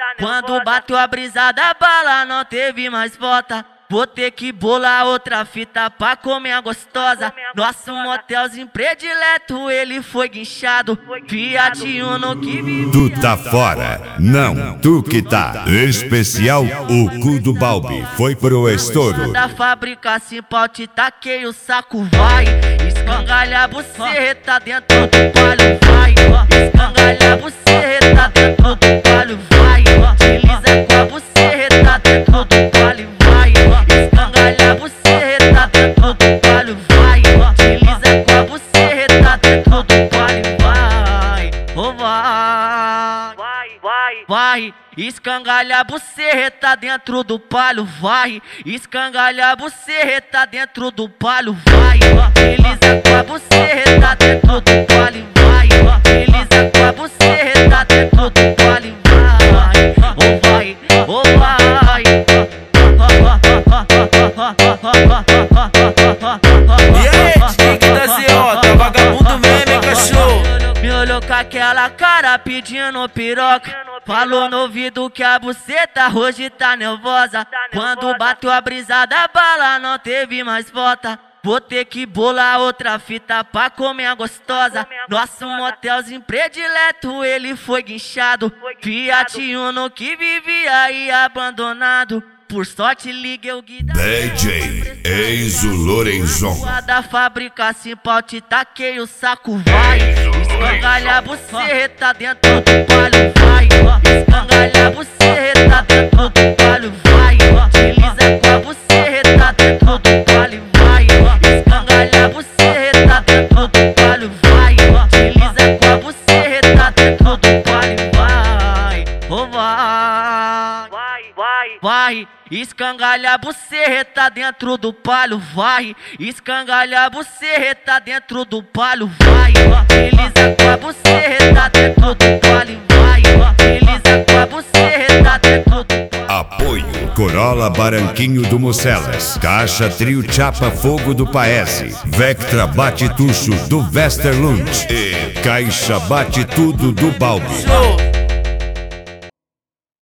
Quando bateu a brisa da bala, não teve mais volta. Vou ter que bolar outra fita pra comer a gostosa. Nosso motelzinho predileto, ele foi guinchado. Fiat Uno que vive. Tu tá fora, não, tu que tá. Especial o cu do Balbi foi pro estouro. Da fábrica Simpal te taquei o saco, vai. Escangalha buceta dentro do palho, vai. Escangalha buceta dentro do palho, vai. Desliza com a buceta dentro do palho, vai. Escangalha buceta dentro do palho, vai. Desliza com a buceta dentro do palho, vai. Oh, vai. Escangalha buceta dentro do palho, vai. Escangalha buceta dentro do palho, vai. Desliza com a buceta dentro do palho, vai. Desliza com a buceta dentro do palho, vai. Oh, vai. Oh, vai. E aí, Tique da Ziota, vagabundo mesmo, cachorro. Me olhou com aquela cara pedindo piroca. Falou no ouvido que a buceta hoje tá nervosa. Quando bateu a brisa da bala, não teve mais volta. Vou ter que bolar outra fita pra comer a gostosa. Nosso motelzinho predileto, ele foi guinchado. Fiat Uno que vivia aí abandonado. Por sorte liguei o guida DJ Enzo Lorenzon. Da fábrica Simpal te taquei o saco, vai. Escangalha buceta dentro do palho, vai. Escangalha buceta dentro do palho, vai. Desliza com a buceta dentro do palho, vai. Escangalha buceta dentro do palho, vai. Desliza com a buceta dentro do palho, vai. Oh, vai. Escangalha buceta dentro do palho, vai. Escangalha buceta dentro do palho, vai. Desliza com a buceta dentro do palho, vai. Desliza com a buceta dentro do palho. Apoio Corolla Baranquinho do Mucelas, Caixa Trio Chapa Fogo do Paese, Vectra Bate Tucho do Westerlund e Caixa Bate Tudo do Balbi.